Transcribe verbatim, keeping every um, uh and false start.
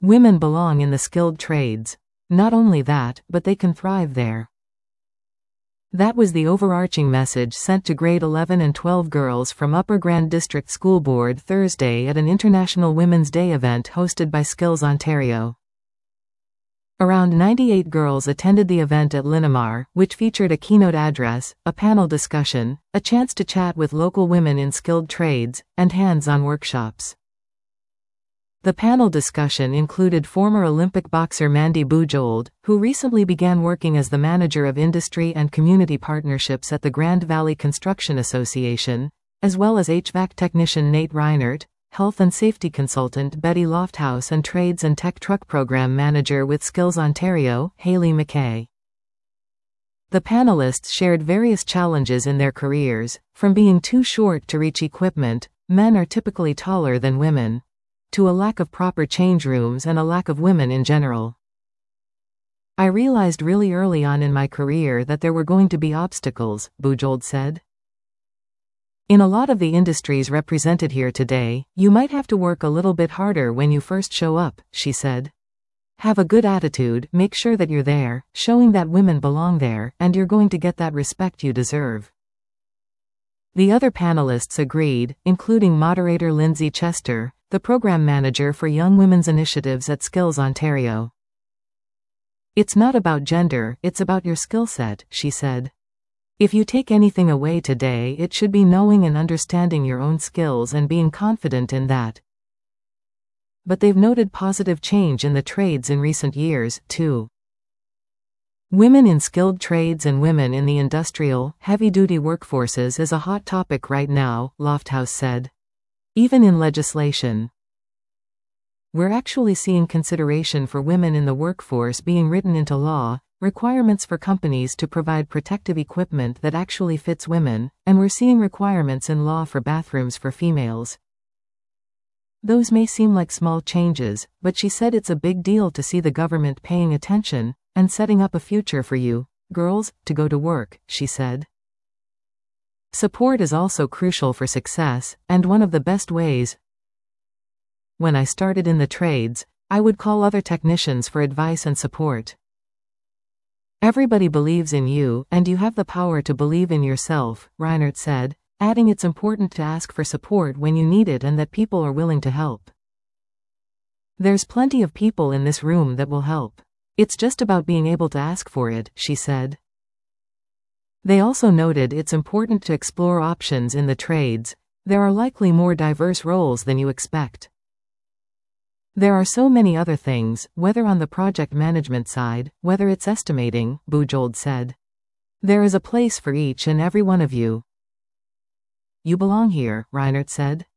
Women belong in the skilled trades. Not only that, but they can thrive there. That was the overarching message sent to grade eleven and twelve girls from Upper Grand District School Board Thursday at an International Women's Day event hosted by Skills Ontario. Around ninety-eight girls attended the event at Linamar, which featured a keynote address, a panel discussion, a chance to chat with local women in skilled trades, and hands-on workshops. The panel discussion included former Olympic boxer Mandy Bujold, who recently began working as the manager of industry and community partnerships at the Grand Valley Construction Association, as well as H V A C technician Nate Reinert, health and safety consultant Betty Lofthouse, and trades and tech truck program manager with Skills Ontario, Haley McKay. The panelists shared various challenges in their careers, from being too short to reach equipment, men are typically taller than women, to a lack of proper change rooms and a lack of women in general. I realized really early on in my career that there were going to be obstacles, Bujold said. In a lot of the industries represented here today, you might have to work a little bit harder when you first show up, she said. Have a good attitude, make sure that you're there, showing that women belong there, and you're going to get that respect you deserve. The other panelists agreed, including moderator Lindsay Chester, the program manager for Young Women's Initiatives at Skills Ontario. It's not about gender, it's about your skill set, she said. If you take anything away today, it should be knowing and understanding your own skills and being confident in that. But they've noted positive change in the trades in recent years, too. Women in skilled trades and women in the industrial, heavy-duty workforces is a hot topic right now, Lofthouse said. Even in legislation. We're actually seeing consideration for women in the workforce being written into law, requirements for companies to provide protective equipment that actually fits women, and we're seeing requirements in law for bathrooms for females. Those may seem like small changes, but she said it's a big deal to see the government paying attention and setting up a future for you, girls, to go to work, she said. Support is also crucial for success, and one of the best ways. When I started in the trades, I would call other technicians for advice and support. Everybody believes in you, and you have the power to believe in yourself, Reinert said, adding it's important to ask for support when you need it and that people are willing to help. There's plenty of people in this room that will help. It's just about being able to ask for it, she said. They also noted it's important to explore options in the trades. There are likely more diverse roles than you expect. There are so many other things, whether on the project management side, whether it's estimating, Bujold said. There is a place for each and every one of you. You belong here, Reinert said.